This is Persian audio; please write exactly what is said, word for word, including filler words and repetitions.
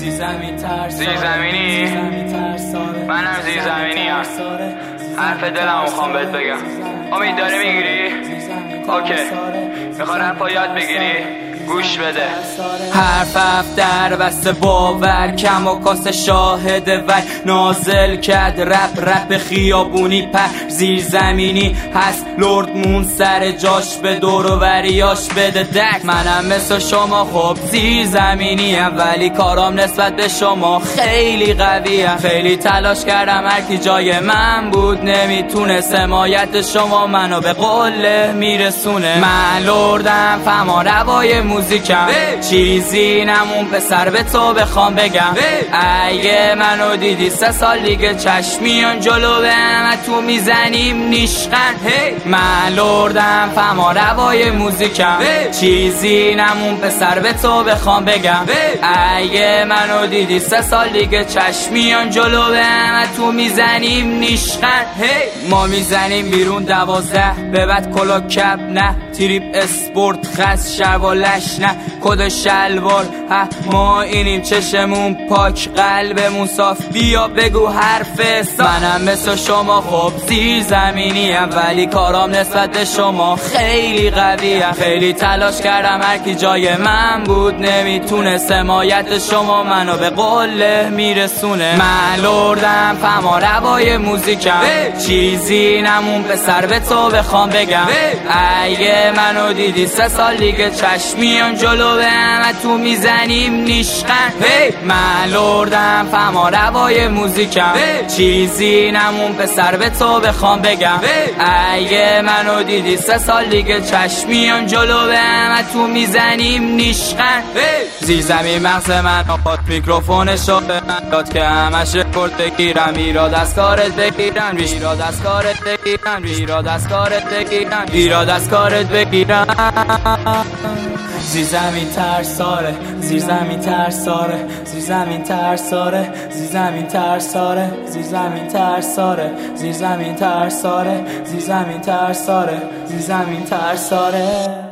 زیرزمین ترس زیرزمینی؟ منم زیرزمینی هم حرف دلم میخوام بهت بگم. امید داری میگیری؟ اوکی، میخوای رپا یاد بگیری؟ گوش بده. حرف افتر بسته باور کم و کاس شاهده و نازل کرد رپ رپ خیابونی پر زیر زمینی هست لرد مون سر جاش به دور و وریاش بده دک. منم مثل شما خب زیر زمینی هم ولی کارام نسبت به شما خیلی قویه. خیلی تلاش کردم هرکی جای من بود نمیتونست حمایت شما منو به قله میرسونه. من لردم فما روای موزیکم چیزی نمون پسر به تو بخوام بگم. اگه منو دیدی سه سال دیگه چشمیان جلو به همه تو میزنیم نیشقن. من لردم فما روای موزیکم چیزی نمون پسر به تو بخوام بگم. اگه منو دیدی سه سال دیگه چشمیان جلو به همه تو میزنیم نیشقن. ما میزنیم بیرون دوازده به بعد کلا کپ نه تریپ اسپورت خس شوالش نه کد شلوار ها ما اینیم چشمون پاک قلبمون صاف بیا بگو حرف حساب. منم مثل شما خب زیر زمینی هم ولی کارام نسبت به شما خیلی قویه. خیلی تلاش کردم هرکی جای من بود نمیتونست حمایت شما منو به قله میرسونه. من لردم فما روای موزیکم چیزی نمون پسر به تو بخوام بگم. اگه منو دیدی سه سال دیگه چشمیان جلو به همه تو میزنیم نیشقن. من لردم فما روای موزیکم چیزی نمون پسر به تو بخوام بگم. اگه منو دیدی سه سال دیگه چشمیان جلو به همه تو میزنیم نیشقن. زیر زمین مغز من آقاد میکروفونشو به من داد که همش رکورد بگیرم ایراد از کارت بگیرم ایراد از کارت بگیرم ایراد از کارت بگیرم ایراد از کارت بگیرم. زیر زمین ترساره زیر زمین ترساره زیر زمین ترساره زیر زمین ترساره زیر زمین ترساره زیر زمین ترساره زیر زمین ترساره زیر زمین ترساره.